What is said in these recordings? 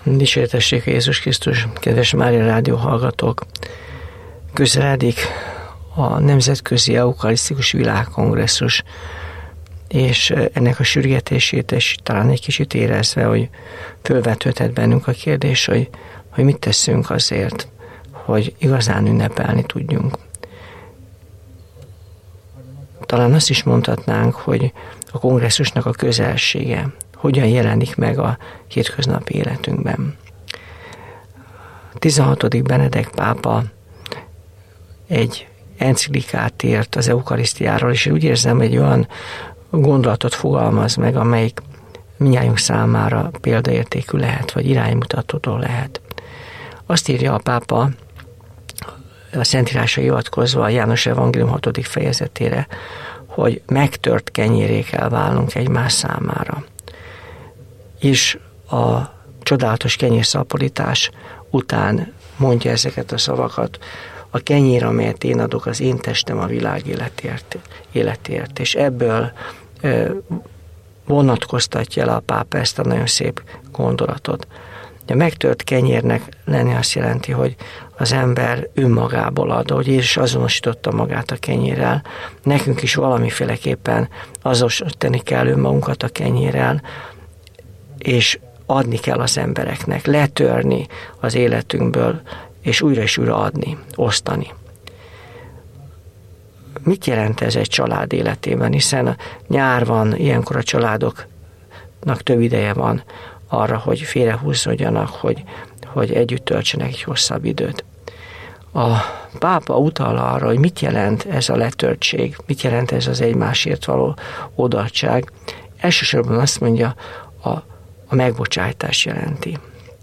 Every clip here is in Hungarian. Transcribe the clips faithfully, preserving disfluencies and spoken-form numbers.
Dicséretessék Jézus Krisztus, kedves Mária Rádió hallgatók! Közeledik a Nemzetközi Eukarisztikus Világkongresszus, és ennek a sürgetését, és talán egy kicsit érezve, hogy fölvetődhet bennünk a kérdés, hogy, hogy mit teszünk azért, hogy igazán ünnepelni tudjunk. Talán azt is mondhatnánk, hogy a kongresszusnak a közelsége hogyan jelenik meg a hétköznapi életünkben. tizenhatodik Benedek pápa egy enciklikát írt az eukarisztiáról, és úgy érzem, egy olyan gondolatot fogalmaz meg, amelyik mindnyájunk számára példaértékű lehet, vagy iránymutató lehet. Azt írja a pápa a Szentírásra hivatkozva a János Evangélium hatodik fejezetére, hogy megtört kenyérré kell válnunk egymás számára. És a csodálatos kenyérszaporítás után mondja ezeket a szavakat: a kenyér, amelyet én adok, az én testem a világ életért. életért. És ebből ö, vonatkoztatja el a pápa ezt a nagyon szép gondolatot. A megtört kenyérnek lenni azt jelenti, hogy az ember önmagából ad, hogy Jézus azonosította magát a kenyérrel. Nekünk is valamiféleképpen azonosítani kell önmagunkat a kenyérrel, és adni kell az embereknek, letörni az életünkből, és újra és újra adni, osztani. Mit jelent ez egy család életében? Hiszen nyár van, ilyenkor a családoknak több ideje van arra, hogy félrehúzódjanak, hogy, hogy együtt töltsenek egy hosszabb időt. A pápa utal arra, hogy mit jelent ez a letörtség, mit jelent ez az egymásért való odaadtság. Elsősorban azt mondja, a, a megbocsájtás jelenti.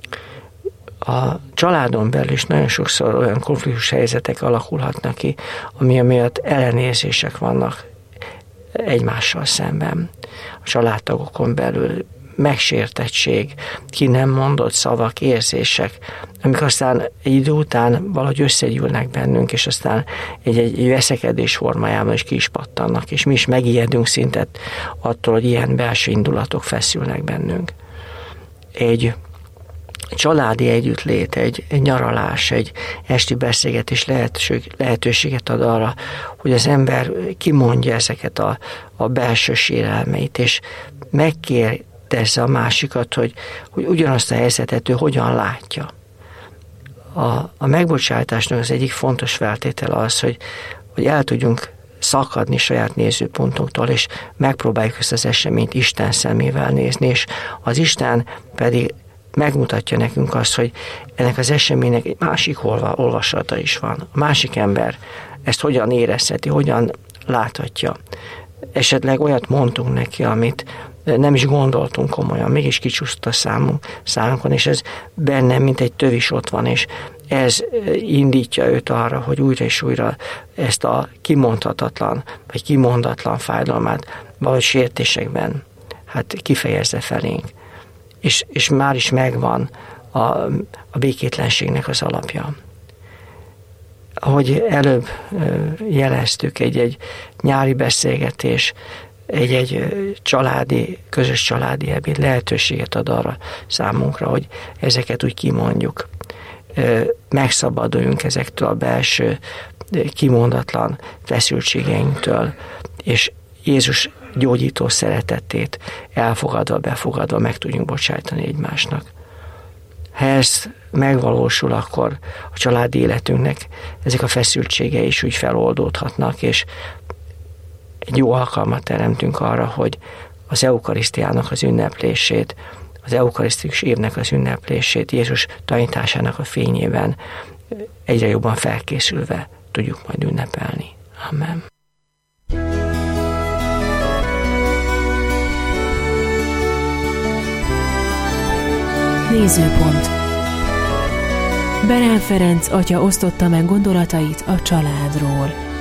A családon belül is nagyon sokszor olyan konfliktus helyzetek alakulhatnak ki, ami miatt ellenérzések vannak egymással szemben. A családtagokon belül megsértettség, ki nem mondott szavak, érzések, amik aztán egy idő után valahogy összegyűlnek bennünk, és aztán egy, egy, egy veszekedés formájában is ki is pattannak, és mi is megijedünk szintet attól, hogy ilyen belső indulatok feszülnek bennünk. Egy családi együttlét, egy, egy nyaralás, egy esti beszélgetés lehetőség, lehetőséget ad arra, hogy az ember kimondja ezeket a, a belső sérelmeit, és megkérdezze a másikat, hogy, hogy ugyanazt a helyzetet ő hogyan látja. A, a megbocsátásnak az egyik fontos feltétele az, hogy, hogy el tudjunk szakadni saját nézőpontunktól, és megpróbáljuk ezt az eseményt Isten szemével nézni, és az Isten pedig megmutatja nekünk azt, hogy ennek az eseménynek egy másik olvasata is van. A másik ember ezt hogyan érezheti, hogyan láthatja. Esetleg olyat mondtunk neki, amit nem is gondoltunk komolyan, mégis kicsúszott a számunk, számunkon, és ez bennem, mint egy tövis ott van, és ez indítja őt arra, hogy újra és újra ezt a kimondhatatlan, vagy kimondatlan fájdalmát valahogy sértésekben hát kifejezze felénk. És, és már is megvan a, a békétlenségnek az alapja. Ahogy előbb jeleztük, egy-egy nyári beszélgetés, egy-egy családi, közös családi ebéd lehetőséget ad arra számunkra, hogy ezeket úgy kimondjuk. Megszabaduljunk ezektől a belső kimondatlan feszültségeinktől, és Jézus gyógyító szeretetét elfogadva, befogadva meg tudjunk bocsájtani egymásnak. Ha ez megvalósul, akkor a családi életünknek ezek a feszültségei is úgy feloldódhatnak, és egy jó alkalmat teremtünk arra, hogy az eukarisztiának az ünneplését, az eukarisztikus évnek az ünneplését Jézus tanításának a fényében egyre jobban felkészülve tudjuk majd ünnepelni. Amen. Nézőpont. Berel Ferenc atya osztotta meg gondolatait a családról.